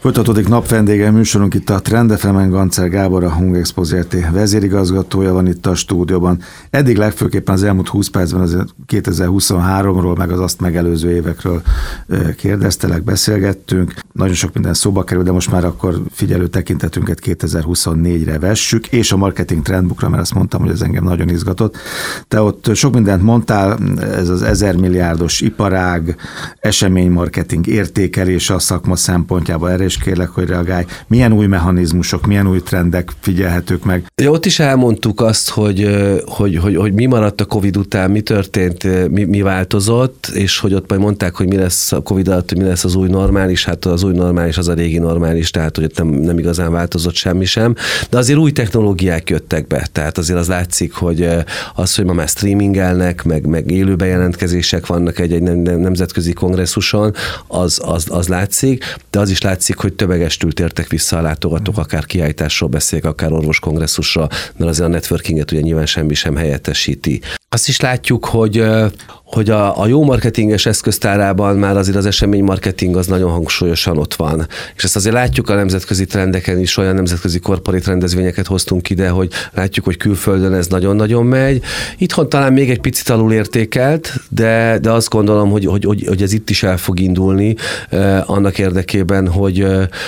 Folytatódik napvendége műsorunk itt a Trend FM-en, Gancer Gábor, a Hungexpo Zrt. Vezérigazgatója van itt a stúdióban. Eddig legfőképpen az elmúlt 20 percben az 2023-ról, meg az azt megelőző évekről kérdeztelek, beszélgettünk. Nagyon sok minden szóba kerül, de most már akkor figyelő tekintetünket 2024-re vessük, és a marketing trendbookra, mert azt mondtam, hogy ez engem nagyon izgatott. Te ott sok mindent mondtál, ez az 1000 milliárdos iparág, eseménymarketing értékelése a szakma szempontjából. Erre is kérlek, hogy reagálj. Milyen új mechanizmusok, milyen új trendek figyelhetők meg? Ja, ott is elmondtuk azt, hogy mi maradt a Covid után, mi történt, mi változott, és hogy ott majd mondták, hogy mi lesz a Covid alatt, hogy mi lesz az új normális, hát az új normális az a régi normális, tehát hogy ott nem igazán változott semmi sem, de azért új technológiák jöttek be, tehát azért az látszik, hogy hogy ma már streamingelnek, meg élő bejelentkezések vannak egy nemzetközi kongresszuson, az látszik, de az is látszik, hogy tömegestül tértek vissza a látogatók, akár kiállításról beszélek, akár orvoskongresszussal, mert azért a networkinget ugye nyilván semmi sem helyettesíti. Azt is látjuk, hogy a jó marketinges eszköztárában már azért az eseménymarketing az nagyon hangsúlyosan ott van. És ezt azért látjuk a nemzetközi trendeken is, olyan nemzetközi korporát rendezvényeket hoztunk ide, hogy látjuk, hogy külföldön ez nagyon-nagyon megy. Itthon talán még egy picit alulértékelt, de azt gondolom, hogy ez itt is el fog indulni annak érdekében, hogy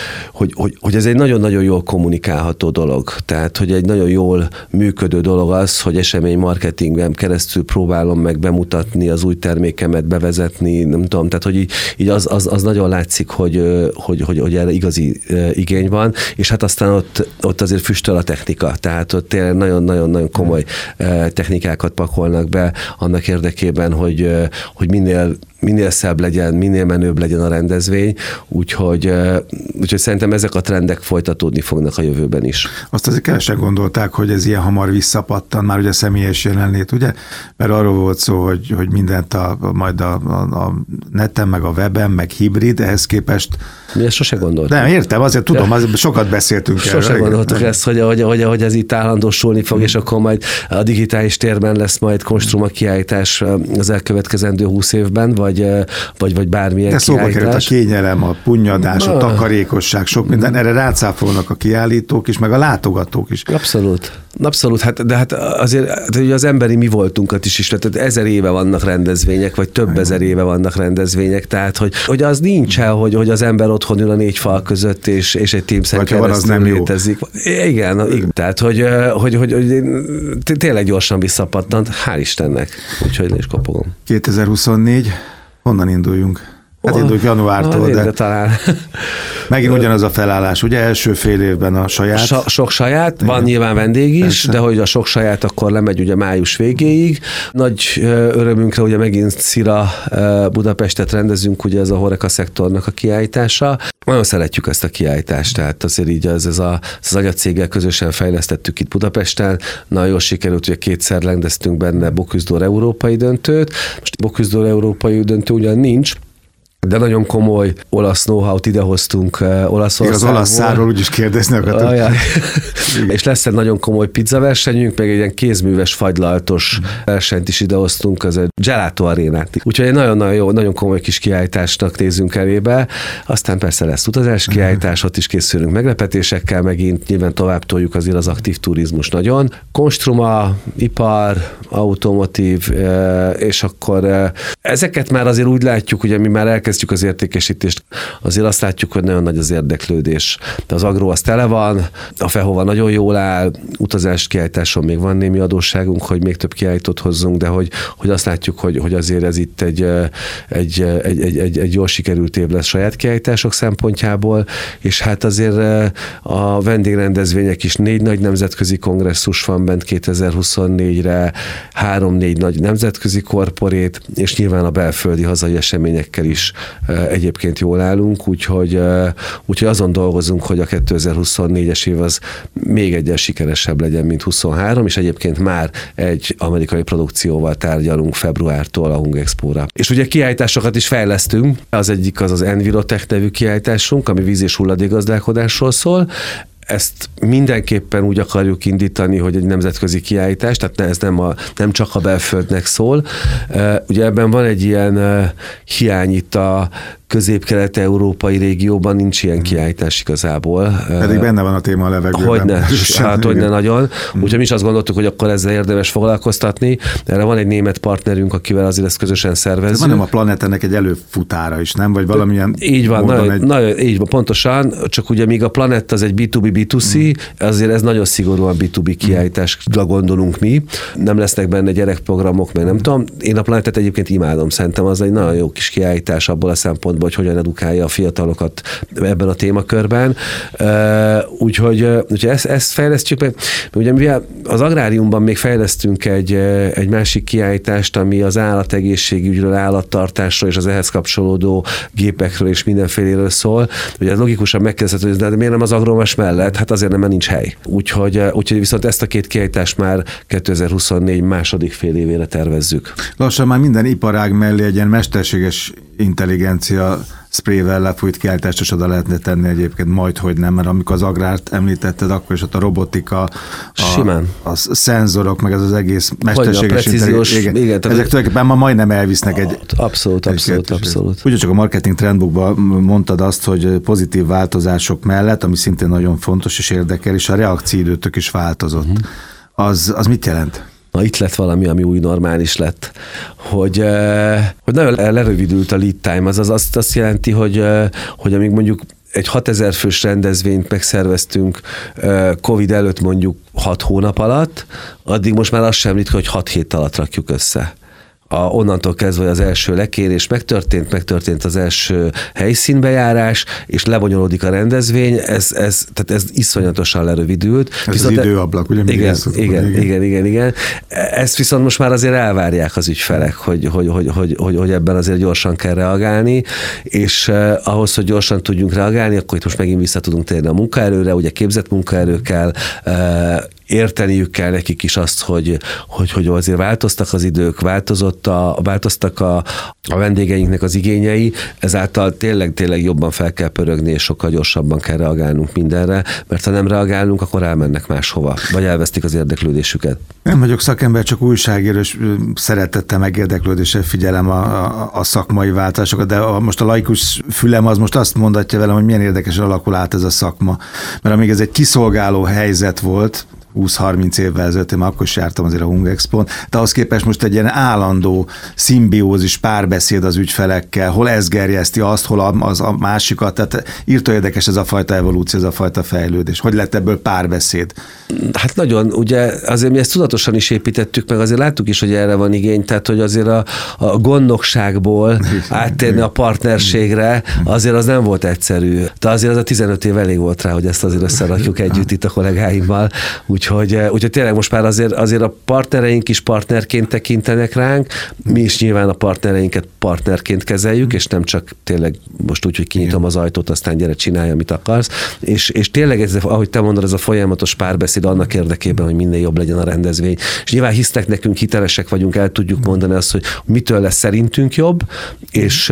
ez egy nagyon-nagyon jól kommunikálható dolog. Tehát, hogy egy nagyon jól működő dolog az, hogy eseménymarketingben keresztül próbálom meg bemutatni az új termékemet, bevezetni, nem tudom, tehát hogy így az nagyon látszik, hogy erre igazi igény van, és hát aztán ott azért füstöl a technika, tehát ott tényleg nagyon-nagyon komoly technikákat pakolnak be annak érdekében, hogy minél szebb legyen, minél menőbb legyen a rendezvény, úgyhogy szerintem ezek a trendek folytatódni fognak a jövőben is. Azt azért kevesen gondolták, hogy ez ilyen hamar visszapattan, már ugye személyes jelenlét, ugye? Mert arról volt szó, hogy mindent majd a neten, meg a weben, meg hibrid, ehhez képest... Mi ezt sosem gondoltuk. Nem, értem, azért tudom, azért sokat beszéltünk erről. Sosem gondoltuk ezt, hogy ez itt állandósulni fog, és akkor majd a digitális térben lesz majd konstruma kiállítás az elkövetkezendő 20 évben, vagy bármilyen de szóba kiállítás. került a kényelem, a punnyadás, a takarékosság, sok minden, erre rácáfolnak a kiállítók is, meg a látogatók is. Abszolút, de azért ugye az emberi mi voltunkat is, tehát 1000 éve vannak rendezvények, vagy több ezer éve vannak rendezvények, tehát hogy az nincs el, hogy az ember otthon ül a 4 fal között, és egy Teams-en keresztül létezik. Igen, tehát hogy tényleg gyorsan visszapattant, hál' Istennek, úgyhogy le is kopogom. 2024, honnan induljunk? Hát induljuk januártól, de talán. Megint ugyanaz a felállás, ugye első fél évben a saját. Sok saját, van nyilván vendég is, persze. De hogy a sok saját akkor lemegy ugye május végéig. Nagy örömünkre ugye megint Szira Budapestet rendezünk, ugye ez a HoReCa szektornak a kiállítása. Nagyon szeretjük ezt a kiállítást, tehát azért így az anyacéggel közösen fejlesztettük itt Budapesten. Nagyon jól sikerült, ugye 2-szer rendeztünk benne Bocuse d'Or európai döntőt. Most Bocuse d'Or európai döntő ugyan nincs, de nagyon komoly olasz know-how-t idehoztunk Olaszországból. Az olasz szárról úgyis kérdezni akartam. És lesz egy nagyon komoly pizzaversenyünk, meg egy ilyen kézműves fagylaltos versenyt is idehoztunk, az egy gelato arénát. Úgyhogy egy nagyon-nagyon jó, nagyon komoly kis kiállításnak nézünk elébe. Aztán persze lesz utazás kiállítás, ott is készülünk meglepetésekkel, megint nyilván tovább toljuk azért az aktív turizmus nagyon. Konstruma, ipar, automotív, és akkor ezeket már azért úgy látjuk, ugye mi már elkezdjük az értékesítést, azért azt látjuk, hogy nagyon nagy az érdeklődés. De az agró az tele van, a Fehova nagyon jól áll, utazást kiállításon még van némi adósságunk, hogy még több kiállítót hozzunk, de hogy azt látjuk, hogy azért ez itt egy jól sikerült év lesz saját kiállítások szempontjából, és hát azért a vendégrendezvények is 4 nagy nemzetközi kongresszus van bent 2024-re, 3-4 nagy nemzetközi korporét, és nyilván a belföldi hazai eseményekkel is egyébként jól állunk, úgyhogy azon dolgozunk, hogy a 2024-es év az még egyen sikeresebb legyen, mint 23, és egyébként már egy amerikai produkcióval tárgyalunk februártól a Hungexpo-ra. És ugye kiállításokat is fejlesztünk, az egyik az Envirotech nevű kiállításunk, ami víz- és hulladékgazdálkodásról szól. Ezt mindenképpen úgy akarjuk indítani, hogy egy nemzetközi kiállítás, tehát ez nem csak a belföldnek szól. Ugye ebben van egy ilyen hiány itt közép-kelet-európai régióban nincs ilyen kiállítás igazából. Pedig benne van a téma a levegőben. Hogyne nagyon. Úgyhogy mi is azt gondoltuk, hogy akkor ezzel érdemes foglalkoztatni. Erre van egy német partnerünk, akivel azért ezt közösen szervezzük. Van nem a Planetennek egy előfutára is, nem? Vagy valamilyen így van, így van, pontosan, csak ugye míg a Planet az egy B2B, B2C, azért ez nagyon szigorúan B2B kiállításra gondolunk mi. Nem lesznek benne gyerekprogramok, meg nem tudom. Én a Planetet egyébként imádom, szerintem az egy nagyon jó kis kiállítás abból a szempontból, hogy hogyan edukálja a fiatalokat ebben a témakörben. Úgyhogy ezt fejlesztjük meg. Ugye mivel az agráriumban még fejlesztünk egy másik kiállítást, ami az állategészségügyről, állattartásról és az ehhez kapcsolódó gépekről és mindenféléről szól. Ugye ez logikusan megkezdhető, hogy de miért nem az agromás mellett? Hát azért nem, mert nincs hely. Úgyhogy viszont ezt a két kiállítást már 2024 második fél évére tervezzük. Lassan már minden iparág mellé egy ilyen mesterséges intelligencia sprayvel lefújt kiállítást is oda lehetne tenni egyébként, majdhogy nem, mert amikor az agrárt említetted, akkor is ott a robotika, a szenzorok, meg ez az egész mesterséges intelligencia. Igen, ezek tulajdonképpen ma majdnem elvisznek egy... Abszolút. Ugyancsak a Marketing Trendbookban mondtad azt, hogy pozitív változások mellett, ami szintén nagyon fontos és érdekel, és a reakcióidőtök is változott. Az mit jelent? Na, itt lett valami, ami új normális lett, hogy nagyon lerövidült a lead time, az azt jelenti, hogy amíg mondjuk egy 6000 fős rendezvényt megszerveztünk Covid előtt mondjuk 6 hónap alatt, addig most már azt sem ritka, hogy 6 hét alatt rakjuk össze. Onnantól kezdve az első lekérés megtörtént az első helyszínbejárás, és lebonyolódik a rendezvény, tehát ez iszonyatosan lerövidült. Ez az időablak, ugye? Igen. Ezt viszont most már azért elvárják az ügyfelek, hogy ebben azért gyorsan kell reagálni, és ahhoz, hogy gyorsan tudjunk reagálni, akkor itt most megint vissza tudunk térni a munkaerőre, ugye képzett munkaerő kell, érteniük kell nekik is azt, hogy azért változtak az idők, változtak a vendégeinknek az igényei, ezáltal tényleg jobban fel kell pörögni, és sokkal gyorsabban kell reagálnunk mindenre, mert ha nem reagálunk, akkor elmennek máshova, vagy elvesztik az érdeklődésüket. Nem vagyok szakember, csak újságíró, és szeretettel meg érdeklődéssel figyelem a szakmai változásokat, de most a laikus fülem az most azt mondatja velem, hogy milyen érdekesen alakul át ez a szakma. Mert amíg ez egy kiszolgáló helyzet volt, 20-30 évvel ezelőtt, én akkor is jártam azért a Hungexpon, de ahhoz képest most egy ilyen állandó szimbiózis, párbeszéd az ügyfelekkel, hol ez gerjeszti azt, hol az a másikat, tehát írtó érdekes ez a fajta evolúció, ez a fajta fejlődés. Hogy lett ebből párbeszéd? Hát nagyon, ugye azért mi ezt tudatosan is építettük, meg azért láttuk is, hogy erre van igény, tehát hogy azért a gondnokságból áttérni a partnerségre, azért az nem volt egyszerű. De azért az a 15 év elég volt rá, hogy ezt azért összerakjuk együtt itt a kollégáimmal. Úgyhogy tényleg most már azért a partnereink is partnerként tekintenek ránk, mi is nyilván a partnereinket partnerként kezeljük, és nem csak tényleg most úgy, hogy kinyitom az ajtót, aztán gyere, csinálj, amit akarsz. És tényleg, ahogy te mondod, ez a folyamatos párbeszéd annak érdekében, hogy minél jobb legyen a rendezvény. És nyilván hisznek nekünk, hitelesek vagyunk, el tudjuk mondani azt, hogy mitől lesz szerintünk jobb, és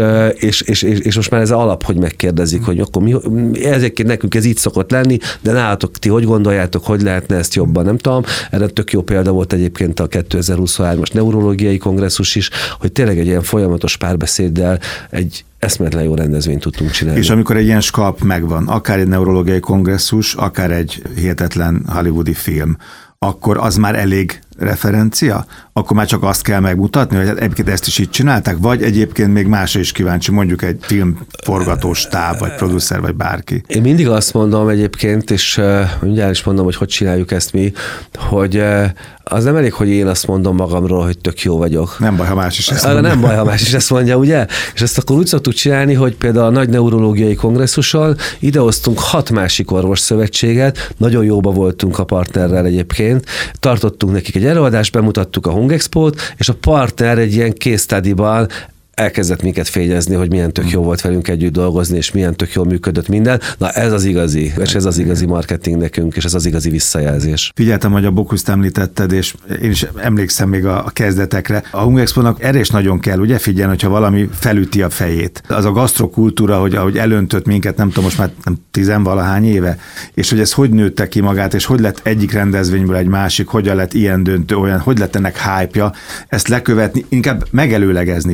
most már ez az alap, hogy megkérdezik, hogy akkor ezekért nekünk ez így szokott lenni, de nálatok ti hogy gondoljátok, hogy lehetne ezt jobban, nem tudom. Erre tök jó példa volt egyébként a 2023-as neurológiai kongresszus is, hogy tényleg egy ilyen folyamatos párbeszéddel egy eszméletlen jó rendezvényt tudtunk csinálni. És amikor egy ilyen skalp megvan, akár egy neurológiai kongresszus, akár egy hihetetlen hollywoodi film, akkor az már elég referencia? Akkor már csak azt kell megmutatni, hogy egyébként ezt is így csinálták, vagy egyébként még másra is kíváncsi, mondjuk egy filmforgatóstáb, vagy producer, vagy bárki. Én mindig azt mondom egyébként, és mindjárt is mondom, hogy csináljuk ezt mi, hogy az nem elég, hogy én azt mondom magamról, hogy tök jó vagyok. Nem baj, ha más is ezt mondja. Nem baj, ha más is ezt mondja, ugye? És ezt akkor úgy szoktuk csinálni, hogy például a nagy neurológiai kongresszuson idehoztunk 6 másik orvosszövetséget, nagyon jóba voltunk a partnerrel egyébként, tartottunk nekik egy előadást, bemutattuk a Hungexpót, és a partner egy ilyen case study-ban elkezdett minket fényezni, hogy milyen tök jó volt velünk együtt dolgozni, és milyen tök jól működött minden. Na ez az igazi, és ez az igazi marketing nekünk, és ez az igazi visszajelzés. Figyeltem, hogy a Bocuse-t említetted, és én is emlékszem még a kezdetekre. A Hungexpo-nak erre is nagyon kell, ugye figyelni, hogyha valami felüti a fejét. Az a gasztrokultúra, hogy ahogy elöntött minket, nem tudom, most már 10-valahány éve, és hogy ez hogy nőtte ki magát, és hogy lett egyik rendezvényből egy másik, hogyan lett ilyen döntő, olyan, hogy lett ennek hype-ja, ezt lekövetni, inkább megelőlegezni kell.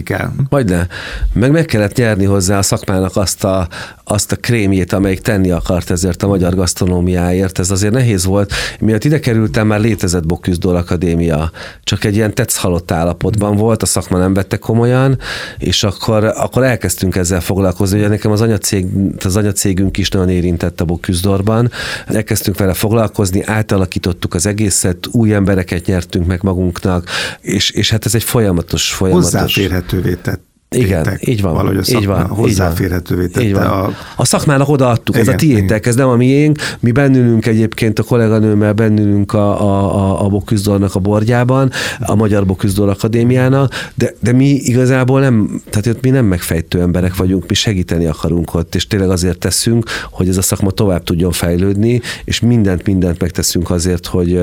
Hogyne. Meg kellett nyerni hozzá a szakmának azt a krémjét, amelyik tenni akart ezért a magyar gasztronómiáért. Ez azért nehéz volt. Miatt ide kerültem, már létezett Bocuse d'Or Akadémia. Csak egy ilyen tetszhalott állapotban volt, a szakma nem vette komolyan, és akkor elkezdtünk ezzel foglalkozni. Ugye nekem az anyacégünk is nagyon érintett a Bocuse d'Orban. Elkezdtünk vele foglalkozni, átalakítottuk az egészet, új embereket nyertünk meg magunknak, és hát ez egy folyamatos. Hozzáférhetővé tett. Igen, így van. Valahogy a szakma hozzáférhetővé tette. A szakmának odaadtuk, igen, ez a tiétek, ez nem a miénk. Mi bennülünk egyébként a kolléganőmmel, bennülünk a Bocuse d'Ornak a bordjában, a Magyar Bocuse d'Or Akadémiának, de mi igazából nem, tehát mi nem megfejtő emberek vagyunk, mi segíteni akarunk ott, és tényleg azért teszünk, hogy ez a szakma tovább tudjon fejlődni, és mindent megteszünk azért,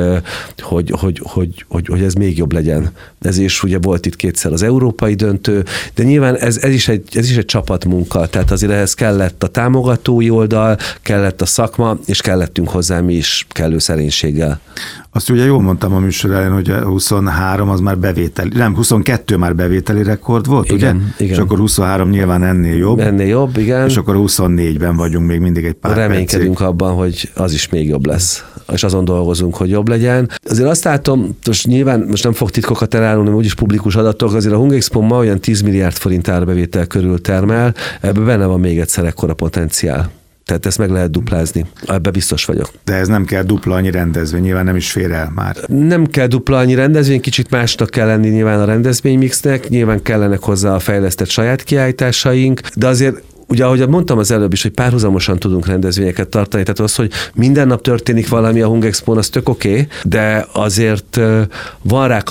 hogy ez még jobb legyen. Ez is ugye volt itt kétszer az európai döntő, de nyilván ez is egy csapatmunka, tehát azért ehhez kellett a támogatói oldal, kellett a szakma, és kellettünk hozzá mi is kellő szerénységgel. Azt ugye jól mondtam a műsor elején, hogy 23 az már bevételi, nem, 22 már bevételi rekord volt, igen, ugye? Igen. És akkor 23 nyilván ennél jobb. Ennél jobb, igen. És akkor 24-ben vagyunk még mindig egy pár reménykedünk abban, hogy az is még jobb lesz. És azon dolgozunk, hogy jobb legyen. Azért azt látom, most nem fog titkokat elárulni, úgyis publikus adatok, azért a Hungexpo ma olyan 10 milliárd forint árbevétel körül termel, ebben benne van még egyszer ekkora potenciál. Tehát ezt meg lehet duplázni. Ebben biztos vagyok. De ez nem kell dupla annyi rendezvény, nyilván nem is fér el már. Nem kell dupla annyi rendezvény, kicsit másnak kell lenni nyilván a rendezvénymixnek, nyilván kellenek hozzá a fejlesztett saját kiállításaink, de azért ugye, ahogy mondtam az előbb is, hogy párhuzamosan tudunk rendezvényeket tartani, tehát az, hogy minden nap történik valami a Hungexpón, az tök oké, de azért van rá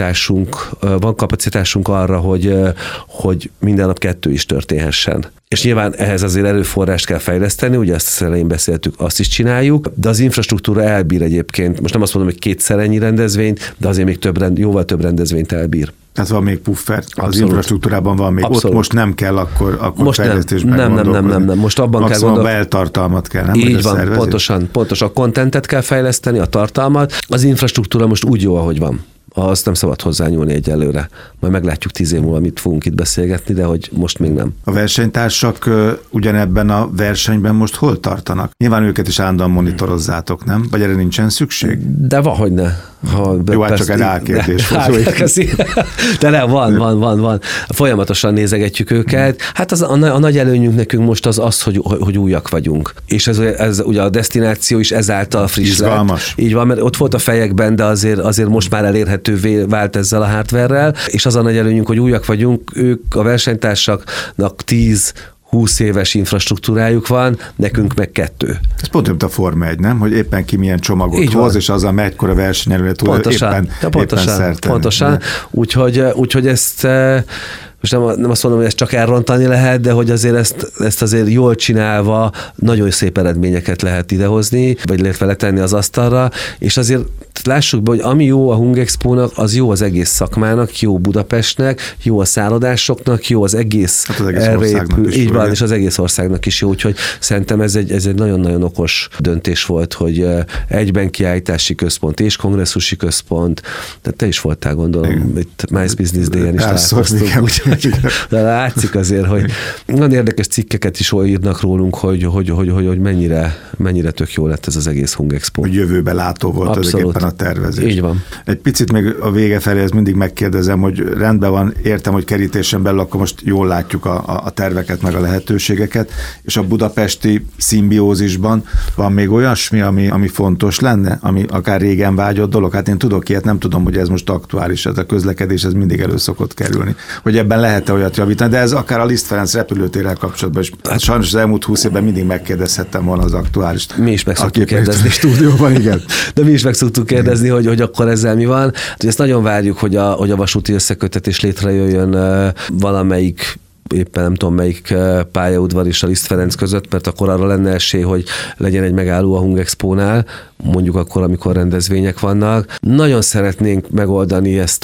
kapacitásunk arra, hogy minden nap 2 is történhessen. És nyilván ehhez azért erőforrást kell fejleszteni, ugye ezt elején beszéltük, azt is csináljuk, de az infrastruktúra elbír egyébként. Most nem azt mondom, hogy 2-szer ennyi rendezvényt, de azért még jóval több rendezvényt elbír. Tehát van még puffer, Abszolút. Az infrastruktúrában van még. Abszolút. Ott most nem kell akkor most fejlesztésben gondolkodni. Nem. Most abban maximum kell gondolkodni. beltartalmat kell, nem? Így van, pontosan a contentet kell fejleszteni, a tartalmat. Az infrastruktúra most úgy jó, ahogy van. Azt nem szabad hozzányúlni egyelőre. Majd meglátjuk 10 év múlva, mit fogunk itt beszélgetni, de hogy most még nem. A versenytársak ugyanebben a versenyben most hol tartanak? Nyilván őket is állandóan monitorozzátok, nem? Vagy erre nincsen szükség? De hogyne. Jó, hát csak egy álkérdés. De nem, van. Folyamatosan nézegetjük őket. Hát a nagy előnyünk nekünk most az hogy újak vagyunk. És ez ugye a desztináció is ezáltal friss. Izgalmas. Így van, mert ott volt a fejekben, de azért most már elérhetővé vált ezzel a hardware-rel, és az a nagy előnyünk, hogy újak vagyunk, ők a versenytársaknak 10-20 éves infrastruktúrájuk van, nekünk meg 2. Ez pont mint a Forma 1, nem? Hogy éppen ki milyen csomagot hoz, és azzal megykora versenyelőre tud éppen szertenni. Pontosan. Úgyhogy ezt most nem azt mondom, hogy ezt csak elrontani lehet, de hogy azért ezt azért jól csinálva nagyon szép eredményeket lehet idehozni, vagy lehet vele tenni az asztalra, és azért lássuk be, hogy ami jó a Hungexpónak, az jó az egész szakmának, jó Budapestnek, jó a szállodásoknak, jó az egész, országnak is. Így van, és az egész országnak is jó, úgyhogy szerintem ez egy nagyon-nagyon okos döntés volt, hogy egyben kiállítási központ és kongresszusi központ, de te is voltál, gondolom, itt Mice Business Day-en is találkoztunk. De látszik azért, hogy nagyon érdekes cikkeket is írnak rólunk, hogy mennyire tök jó lett ez az egész Hungexpo. Hogy jövőbe látó volt ezekben a tervezés. Így van. Egy picit még a vége felé ezt mindig megkérdezem, hogy rendben van, értem, hogy kerítésen belül akkor most jól látjuk a terveket, meg a lehetőségeket, és a budapesti szimbiózisban van még olyasmi, ami fontos lenne, ami akár régen vágyott dolog. Hát én tudok ilyet, nem tudom, hogy ez most aktuális, ez a közlekedés, ez mindig elő szokott kerülni. Hogy ebben lehet-e olyat javítani, de ez akár a Liszt Ferenc repülőtérrel kapcsolatban is. Hát sajnos az elmúlt 20 évben mindig megkérdezhettem volna az aktuális. Mi is meg szoktuk kérdezni. Stúdióban, igen. De mi is meg szoktuk kérdezni, hogy akkor ezzel mi van. Ezt nagyon várjuk, hogy a vasúti összeköttetés létrejöjjön valamelyik éppen nem tudom melyik pályaudvar és a Liszt Ferenc között, mert akkor arra lenne esély, hogy legyen egy megálló a Hungexpónál, mondjuk akkor, amikor rendezvények vannak. Nagyon szeretnénk megoldani ezt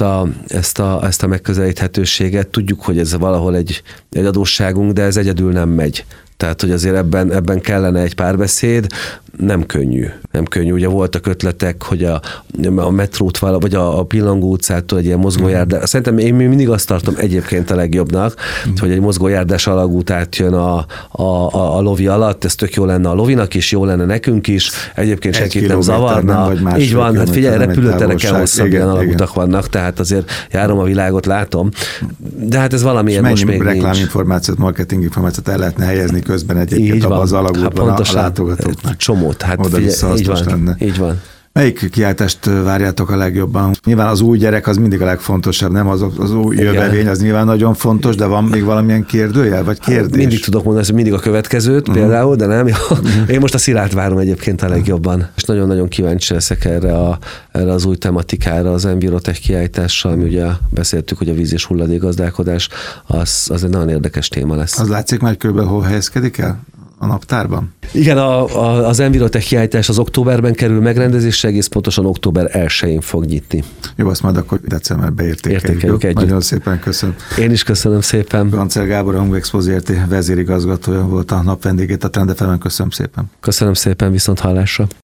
a megközelíthetőséget. Tudjuk, hogy ez valahol egy adósságunk, de ez egyedül nem megy. Tehát, hogy azért ebben kellene egy párbeszéd. nem könnyű. Nem könnyű. Ugye voltak ötletek, hogy a metrót vagy a Pillangó utcától egy ilyen mozgójárdás. Szerintem én mindig azt tartom egyébként a legjobbnak, hogy egy mozgójárdás alagút átjön a lovi alatt, ez tök jó lenne a lovinak is, jó lenne nekünk is, egyébként senkit nem zavarna. Így van, hát figyelj, repülőtereken hosszabb ilyen alagutak vannak, tehát azért járom a világot, látom, de hát ez valamiért most még nincs. Rekláminformációt, marketinginformációt el lehetne helyezni közben egyébként abban az alagútban a látogatóknak. Csomót, hát figyelj, így van. Melyik kiáltást várjátok a legjobban? Nyilván az új gyerek az mindig a legfontosabb, nem? Az új jövevény az nyilván nagyon fontos, de van még valamilyen kérdőjel, vagy kérdés? Mindig tudok mondani, hogy mindig a következőt például, de nem. Én most a Szilárt várom egyébként a legjobban. És nagyon-nagyon kíváncsi leszek erre az új tematikára, az Envirotech kiállítással, ami ugye beszéltük, hogy a víz és hulladékgazdálkodás, az egy nagyon érdekes téma lesz. Az látszik már körülbelül hol helyezkedik el? A naptárban? Igen, az Envirotech kiállítás az októberben kerül megrendezésre, egész pontosan október 1-én fog nyitni. Jó, azt majd akkor decemberben értékeljük együtt. Nagyon szépen köszönöm. Én is köszönöm szépen. Gancer Gábor, a Hungexpo Zrt. Vezérigazgatója volt a nap vendégét a Trend FM-en. Köszönöm szépen. Köszönöm szépen, viszont hallásra.